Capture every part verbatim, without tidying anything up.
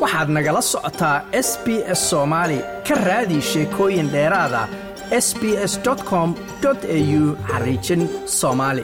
waxaad nagala socotaa S B S Soomaali ka raadi sheekooyin dheeraad ah s b s dot com dot a u xariijin Soomaali.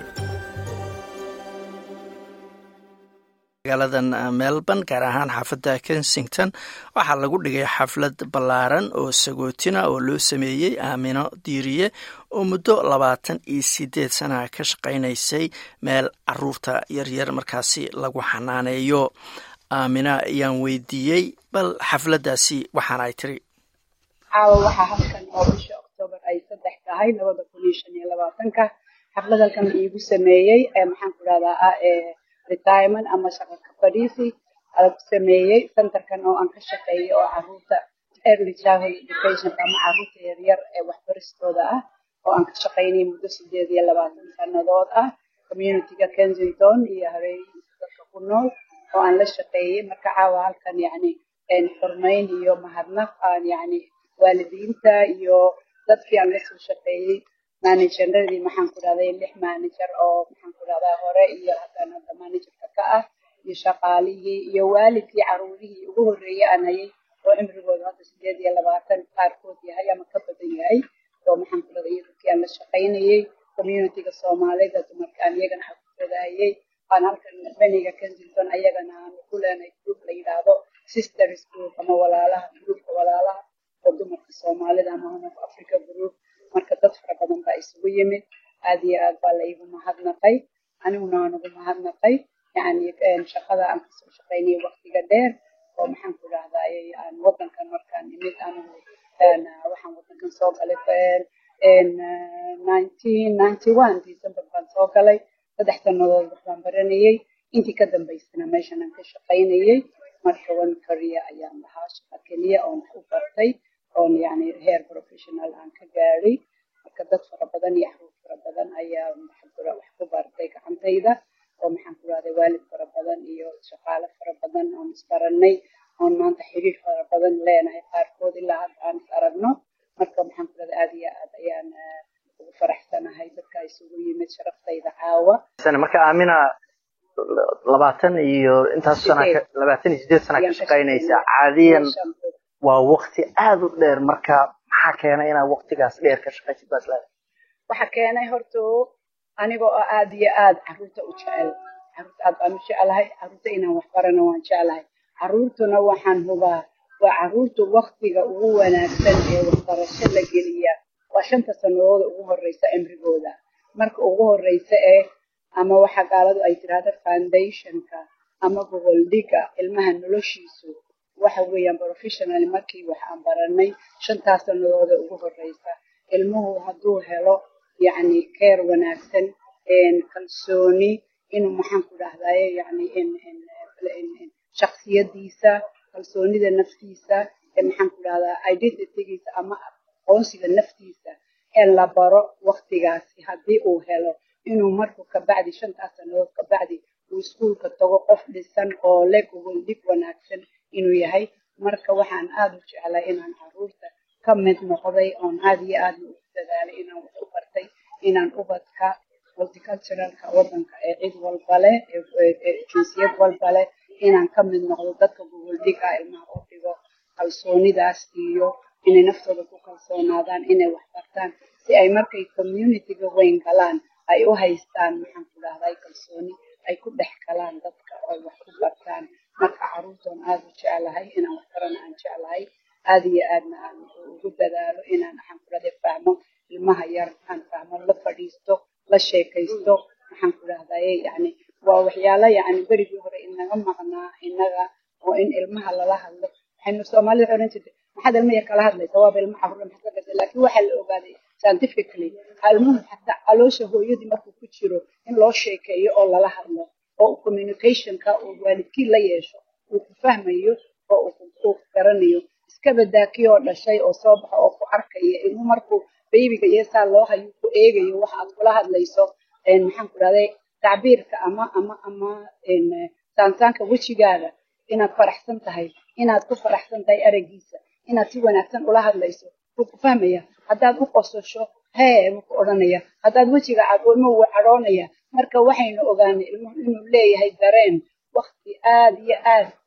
magaalada Melbourne gaar ahaan xaafadda Kensington waxaa lagu dhigay xaflad ballaaran oo sagootina oo loo sameeyay Aamino Diiriye oo muddo labaatan iyo siddeed sano ka shaqeynaysay meel caruurta yaryar markaasi lagu xanaaneeyo. Aamina ayaan weydiiyey bal xafladdaasi waxaan ay tiri caawa waxaa halkan oo bisha October ay saddex tahay laba kun iyo shan iyo labaatan ka xafladalkan iigu sameeyay ee maxaan ku radaa ee retirement ama shaqo ka fadhiisi aan ku sameeyay centerkan oo aan ka shaqeeyo oo caruurta early childhood education ama caruurta yaryar ee waxbarashadooda ah oo aan ka shaqeynay muddo siddeed iyo labaatan sanadood ah community-ga Kensington iyo hareerihiisa dadka ku nool oo aan la shaqeeyay marka caawa halkan yacni een xurmeyn iyo mahadnaq aan yacni waalidiinta iyo dadkii aan la soo shaqeeyay manageradii maxaan ku raday lix manager oo maxaan ku radaa hore iyo haddana hadda managerka ka ah iyo shaqaalihii iyo waalidkii caruurihii ugu horreeyay aan hayay oo cimrigooda hadda siddeed iyo labaatan qaarkood yahay ama ka badan yahay oo maxaan ku raday dadkii aan la shaqeynayay community-ga Soomaalida dumarka aan iyagana xafladayay aan halkan baniga Kensington ayagana aan ku leenahay group la yiraahdo sisters group ama walaalaha groupka walaalaha oo dumarka Soomaalida ama Africa group marka dad fara badan baa isugu yimid aad iyo aad baa la igu mahadnaqay aniguna waan ugu mahadnaqay yacni shaqada aan ka soo shaqeynay waqtiga dheer oo maxaan ku rahdaa aan wadankan markaan imid anigu waxaan wadankan soo galay in nineteen ninety-one December baan soo galay saddex sanadood waxaan baranayay intii ka dambaysana meeshan aan ka shaqeynayay marka one career ayaan lahaa shaqa keliya oo wax u bartay oo yacni heer professional aan ka gaaray marka dad fara badan iyo caruur fara badan ayaa maxaa wax ku bartay gacantayda oo maxaan ku raday waalid fara badan iyo shaqaale fara badan oo isbaranay oo maanta xiriir fara badan leenahay qaarkood ilaa hadda aan is aragno marka maxaan ku raday aad iyo aad ayaan ugu faraxsanahay dadka isugu yimid sharaftayda caawa marka Aamina labaatan iyo intaas sana labaatan iyo siddeed sana ka shaqeynaysa caadiyan waa waqti aad u dheer marka maxaa keenay inaad waqtigaas dheer ka shaqeysid bas la waxa keenay horto anigoo aad iyo aad caruurta u jecel caruurta aad aan u jecelahay caruurta inaan wax barano waan jecelahay caruurtuna waxaan hubaa waa caruurta waqtiga ugu wanaagsan ee waxbarasho la geliya waa shanta sanadood ugu horeysa cimrigooda marka ugu horeysa ee ama waxa gaaladu ay tiraahdo foundationka ama goboldhiga ilmaha noloshiisu waxa weeyaan professional markii wax aan baranay shantaas sanadood ugu horeysa ilmuhu hadduu helo yacni care wanaagsan een kalsooni inuu maxaan ku dhahdaye yacni in in shakhsiyadiisa kalsoonida naftiisa ee maxaan ku dhahdaa identitygiisa ama aqoonsiga naftiisa in la baro waqtigaasi haddii uu helo inuu markuu ka bacdi shantaas sanadood ka bacdi uu iskuulka tago qof dhisan oo leh goboldhig wanaagsan inuu yahay marka waxaan aad u jeclay inaan caruurta ka mid noqday oon aad iyo aad u dadaalay inaan wax u bartay inaan ubadka multiculturalka wadanka ee cid walba leh ee jinsiyad walba leh inaan ka mid noqdo dadka goboldhiga ilmaha u dhigo kalsoonidaas iyo inay naftooda ku kalsoonaadaan inay wax bartaan si ay markay community-ga weyn galaan ay u haystaan maxaan ku dhahday kalsooni ay ku dhex galaan dadka oo wax ku bartaan marka caruurtoon aad u jeclahay inaan wax barana aan jeclahay aad iyo aadna aan ugu dadaalo inaan maxaan ku dhahday fahmo ilmaha yar aan fahmo la fadhiisto la sheekaysto maxaan ku dhahday yacni waa waxyaalo yacni berigii hore inaga maqnaa inaga oo in ilmaha lala hadlo waxaynu Soomaalida oran jirtay maxaad ilmaha kala hadlaysaa waa ilmaha caruur maxaad ka hadlaysaa laakiin waxa la ogaaday scientifically ilmuhu xataa caloosha hooyadii markuu ku jiro in loo sheekeeyo oo lala hadlo oo communication-ka uu waalidkii la yeesho uu ku fahmayo oo uu ku garanayo iska badaakiyo dhashay oo soo baxo oo ku arkaya ilmu markuu babyga yeesaa loo hayo ku eegayo waxa aad kula hadlayso een maxaan ku raday tacbiirka ama ama ama een saansaanka wajigaaga inaad faraxsan tahay inaad ku faraxsan tahay aragiisa inaad si wanaagsan ula hadlayso uu ku fahmaya haddaad u qososho hee wuu ku odhanaya haddaad wajiga cadoomo wuu cadhoonaya marka waxaynu ogaanay ilmuhu inuu leeyahay dareen waqti aad iyo aad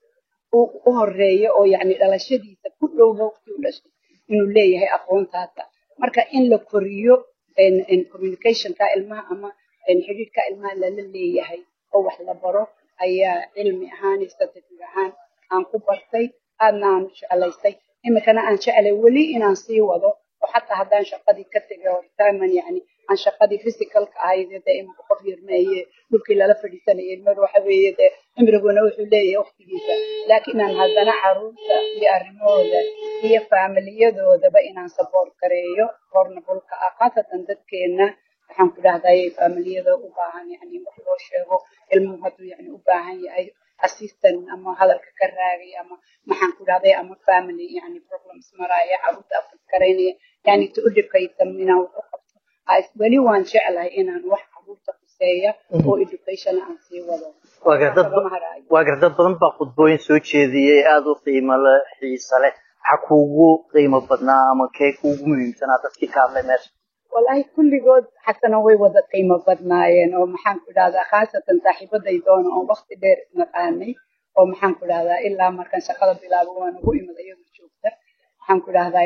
u horeeyo oo yani dhalashadiisa ku dhow waqti u dhashay inuu leeyahay aqoontaasa marka in la koriyo communicationka ilmaha ama xidhiidhka ilmaha lala leeyahay oo wax la baro ayaa cilmi ahaan statistic ahaan aan ku bartay aadna aan jeclaystay imikana aan jeclay weli inaan sii wado oo xataa haddaan shaqadii ka tegay oo retirement yani aan shaqadii physicalka ahayd dee imika qof yarmeeye dhulkii lala fadhiisanayay mar waxa weeye dee cimriguna wuxuu leeyahay waqtigiisa laakiin aan haddana caruurta iyo arrimahooda iyo faamiliyadoodaba inaan support gareeyo hornabulka ah khaasatan dadkeena waxaan ku dhahday faamiliyada u baahan yani wax loo sheego ilmuhu hadduu yani u baahan yahay assistant ama hadalka ka raagay ama maxaan ku dhahday ama family yani problems maraya caruurta afad karaynaya yani to udhibkaysa inaan wax u qabto weli waan jeclahay inaan wax caruurta kuseeya oo education aan sii wado waa gar dad badan baa khudbooyin soo jeediyey aada u qiimo le xiisa leh maxaa kuugu qiimo badnaa ama kee kuugu muhiimsanaa dadkii ka hadlay meesha wallahi kulligood xasana way wada qiimo badnaayeen oo maxaan ku dhahdaa khaasatan saaxiibaday doona oo waqti dheer isnaqaanay oo maxaan ku dhahdaa ilaa markaan shaqada bilaabo waan ugu imid iyadoo joogta waxaan ku dhahdaa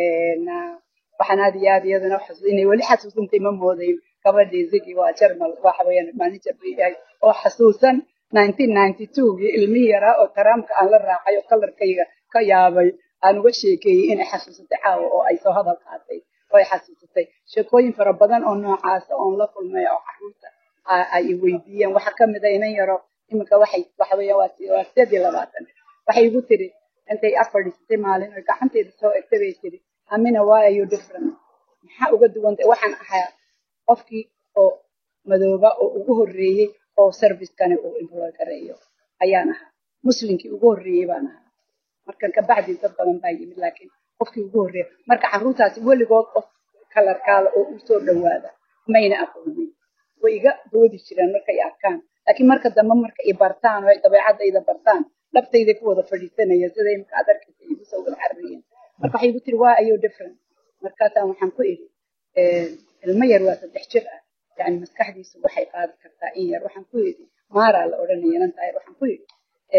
waxaan aad iyo aad iyadana inay weli xasuusantay ma moodayn gabadhii zigi waa jarmal waxa weeyaan manager bay yahay oo xasuusan nineteen ninety two-gii ilmihii yaraa oo taraamka aan la raacay oo kalarkayga ka yaabay aan uga sheekeeyey inay xasuusatay caawa oo ay soo hadal qaatay oo ay xasuusatay sheekooyin fara badan oo noocaasa oon la kulmay oo caruurta ay weydiiyeen waxaa kamid a inan yaro iminka waxay waxa weeyaan waa sideed iyo labaatan waxay igu tiri intay afadhiisatay maalin oo gacanteeda soo egtay bay tiri amina why are you different maxaa uga duwantay waxaan ahaa qofkii oo madooba oo ugu horreeyey oo servicekani uu employ gareeyo ayaan ahaa muslimkii ugu horreeyey baan ahaa markan kabacdi dad badan baa yimid laakiin qofkii ugu horreeya marka caruurtaasi weligood qof kalarkaala oo u soo dhawaada mayna aqoonin way iga doodi jireen markay arkaan laakiin marka dambe marka i bartaan oo ay dabeecadayda bartaan dhabtayday ku wada fadhiisanaya sida imika aad arkaysa igu soo wada carriyeen marka waxay igu tiri waa ayuu different markaasaan waxaan ku idhi ilmo yar waa saddex jir ah yani maskaxdiisu waxay qaadi kartaa in yar waxaan ku idhi maaraa la odhanaya nantahay waxaan ku idhi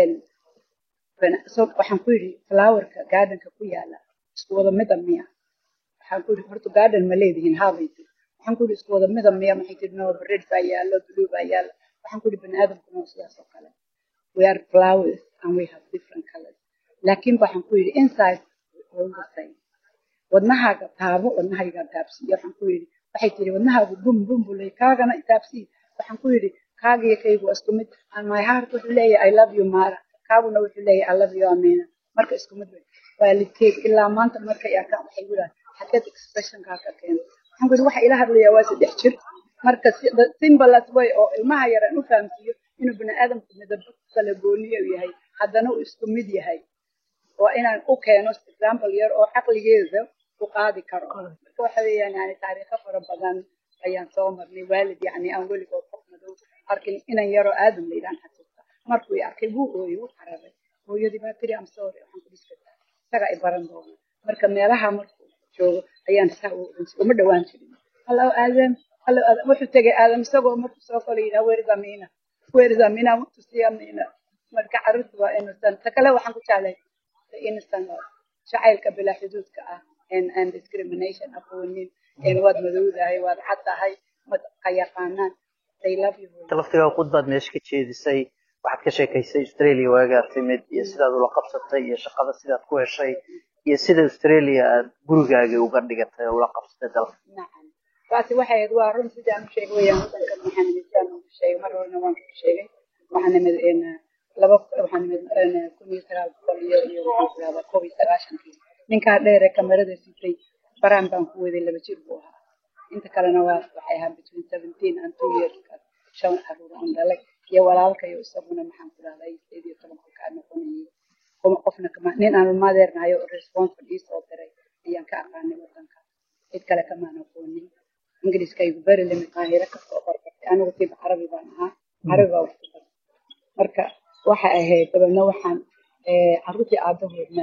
waxaan ku idhi flowerka gardenka ku yaala isku wada midab miya waxaan ku idhi horta garden ma leedihiin haabay tiri waxaan ku idhi isku wada midab miya maxay tiri no red baa yaalo blue baa yaalo waxaan ku idhi bani aadamkuna waa sidaas oo kale we are flowers and we have different colors laakiin waxaan ku idhi inside all the same wadnahaaga taabo wadnahayga taabsiiyo waxaan ku yidhi waxay tiri wadnahaagu bum bum bulay kaagana taabsii waxaan ku yidhi kaagiyo kaygu waa isku mid and my heart wuxuu leeyahay I love you Mara kaaguna wuxuu leeyahay I love you Amina marka isku mid wey waalidkeed ilaa maanta markay arkaan waxay yidhahdaan xageed expressionkaa ka keena waxaan ku yidhi waxa ila hadlayaa waa saddex jir marka simbalas way oo ilmaha yaran u fahamsiiyo inuu bani aadamku midabo kala gooniyo yahay haddana uu isku mid yahay waa inaan u keeno example yar oo caqligeeda u qaadi karo marka waxa weeyaan yani taariikho fara badan ayaan soo marnay waalid yani aan weligood qof madow arkin inan yaroo aadam la yidhaan xasuusta markuu i arkay wuu ooyey wuu cararay hooyadii baa tiri am sorry waxaan ku dhiskataa isagaa i baran doona marka meelaha markuu joogo ayaan saa u oran jiray uma dhawaan jirin hallo aadam hallo aadam wuxuu tegay aadam isagoo markuu soo kala yidhaha where is Amina where is Amina I want to see Amina marka carruurta waa innocent ta kale waxaan ku jeclay innocent jacaylka bilaa xuduudka ah and discrimination aqoonin waad madowdahay waad cad tahay mad qayaqaanaan they love you laftigaa khudbaad meesha ka jeedisay waxaad ka sheekaysay Australia waagaa timid iyo sidaad ula qabsatay iyo shaqada sidaad ku heshay iyo sida Australia aad gurigaaga uga dhigatay ula qabsatay dalka nacam taasi waxay ahayd waa run sidaan u sheegay wayaan wadanka maxaan midaan u sheegay mar horena waan ku sheegay waxaan nimid in laba waxaan nimid kun iyo sagaal boqol iyo iyo waxaan ku dhahdaa kow iyo sagaashankii ninkaa dheer ee kamarada sitay baraan baan ku waday laba jir buu ahaa inta kalena waa waxay ahaa between seventeen and two years shan caruur aan dhalay iyo walaalkayo isaguna maxaan ku dhahday sideed iyo toban kolkaa noqonayay kuma qofna kama nin aan maadeernayo responsible ii soo diray ayaan ka aqaanay wadanka cid kale kamaan aqoonin ingiriiskaygu beri limi qaahiro kasoo qorqortay anigu tiib carabi baan ahaa carabi baa wax ku bartay marka waxa ahayd dabeedna waxaan caruurtii aabahoodna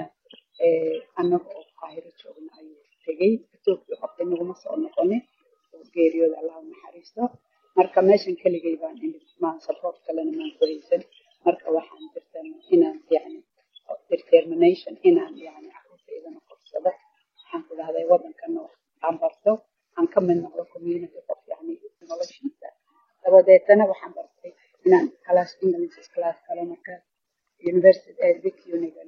annaga oo qaahiro joogna ayuu tegey etoobia qabtay naguma soo noqonin oo geeriyooda allah u naxariisto marka meeshan keligay baan imid maan support kalena maan ku haysan marka waxaan jirtan inaan yani determination inaan yani caruurtaydana korsado waxaan ku dhahday wadankana aan barto aan ka mid noqdo community qof yani noloshiisa dabadeetana waxaan bartay inaan class English class kale marka university ee Vic Unigan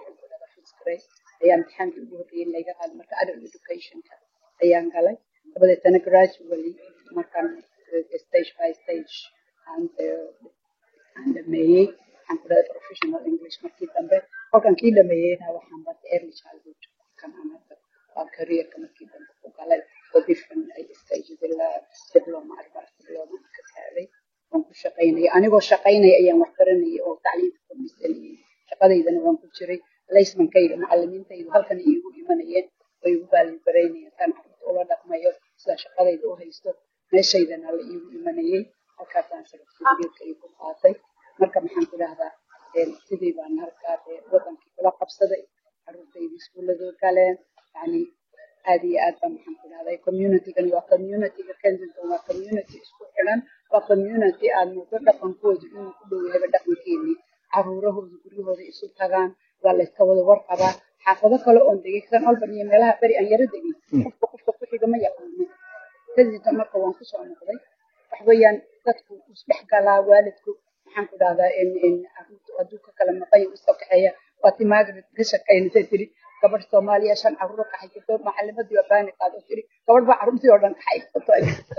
ayaan imtixaankii ugu horreeyay laga qaaday marka adult educationka ayaan galay dabadeetana gradually markaan stage by stage and and dhameeyey waxaan ku dhahay professional English markii dambe halkan kii dhameeyeyna waxaan bartay early childhood kan aan hadda waa careerka markii dambe ku galay oo different stages ilaa diploma arbac diploma ka saaray waan ku shaqaynayay anigoo shaqaynaya ayaan wax baranayay oo tacliinta ku misanayay shaqadaydana waan ku jiray laysmankayga macallimiintaydu halkan iigu imanayeen oo igu baalibareynayeen tan carruurta ula dhaqmayo sida shaqadayda u haysto meeshaydana la iigu imanayay halkaasaan certificate igu qaatay marka maxaan ku dhahdaa sidii baan halkaas wadankii kula qabsaday carruurtayda iskuuladoo galeen yani aad iyo aad baan maxaan ku dhahday communitygan waa communityga Kensington waa community isku xiran waa community aad muddo dhaqankooda inuu ku dhow yahay dhaqankeennii carruurahooda guryahooda isu tagaan waa la iska wada warqabaa xaafado kale oon degeysan olban iyo meelaha beri aan yaro degin qofka qofka ku xiga ma yaqaano Kensington marka waan ku soo noqday wax weeyaan dadku isdhex galaa waalidku maxaan ku dhahdaa in in carruurtu adduunka kala maqay u soo kaxeeya waa ti Margaret ka shaqaynaysa tiri gabadh Soomaaliya shan carruur ka xigto macallimadii waa baani qaado tiri gabadh baa carruurtii oo dhan ka xigto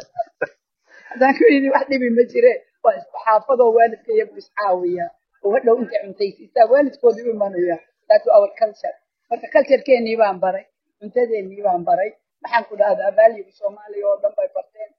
hadaan ku yidhi wax dhibi ma jire waa xaafadoo waalidka iyagu iscaawiya oo hadhow inta cuntaysiisaa waalidkoodii u imanaya that's our culture marka culturekeenii baan baray cuntadeenii baan baray maxaan ku dhahdaa valuega Soomaaliya oo dhan bay barteen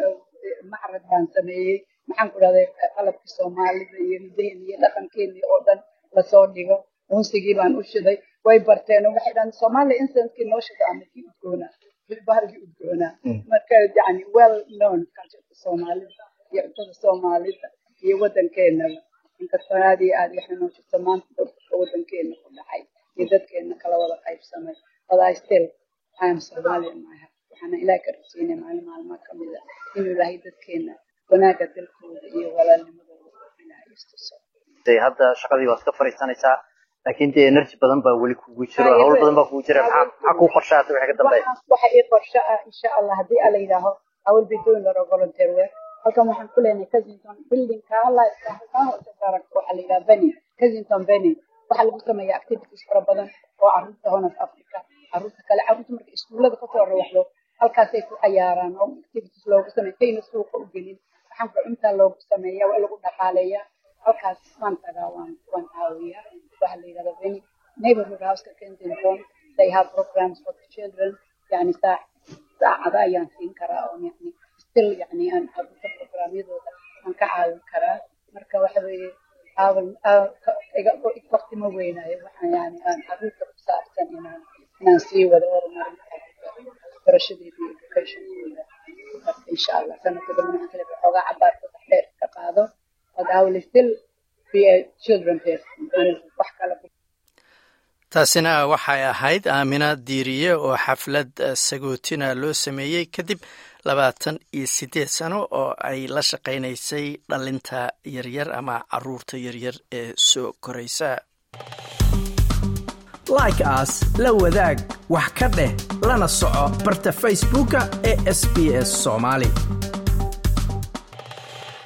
macrad baan sameeyey maxaan ku dhahday qalabkii Soomaalida iyo hidaheena iyo dhaqankeennii oo dhan lasoo dhigo muusigii baan u shiday way barteen oo waxay dhahaan Soomaaliya insankii noo shida ama kii udgoona bilbaharkii udgoona marka yani well known culture Soomaalida iyo cuntada Soomaalida iyo wadankeenaba inkastoo aad iyo aad waxay noo jirto maanta dadka wadankeena ku dhacay iyo dadkeena kala wada qaybsamay but I still I am Somalian my heart waxaana ilaahay ka rajaynaya maalin maalmaha ka mid ah inuu ilaahay dadkeena wanaaga dalkooda iyo walaalnimadooda ilaahay istuso hadda shaqadii waad ka fariisanaysaa laakiin dee energy badan baa weli kugu jiro hawl badan baa kugu jira maxaa ku qorshaatay waxa ka dambeeya waxa ii qorshe ah insha Allah haddii alla yidhaaho I will be doing a lot of volunteer work halkan waxaan ku leenahay Kensington building ka la iska hoose saaran waxa la yiraahdaa Benny Kensington Benny waxa lagu sameeyaa activities fara badan oo carruurta Horn of Africa carruurta kale carruurta marka iskuulada ka soo rawaxdo halkaas ay ku ciyaaraan oo activities loogu sameeyo suuqa u gelin waxaan ku inta loogu sameeyaa waa lagu dhaqaaleeyaa halkaas waan tagaa waan waan caawiyaa waxa la yiraahdaa Benny neighborhood house ka Kensington they have programs for the children yani saa saacada ayaan siin karaa oo yani still yani aan carruurta programyadooda aan ka caawin karaa marka waxa weeye aawan iga waqti ma weynaayo waxaan yani aan carruurta ku saabsan inaan inaan sii wado horumarinta barashadeeda iyo educationkooda marka insha Allah sanadka dambe kale waxoogaa cabaar saddex dheer ka qaado but I will still be a children person and wax kale taasina waxay ahayd Aamina Diiriye oo xaflad sagootina loo sameeyey kadib labaatan iyo siddeed sano oo ay la shaqaynaysay dhalinta yaryar ama carruurta yaryar ee soo koraysa like us la wadaag wax ka dheh lana soco barta Facebooka ee S B S Somali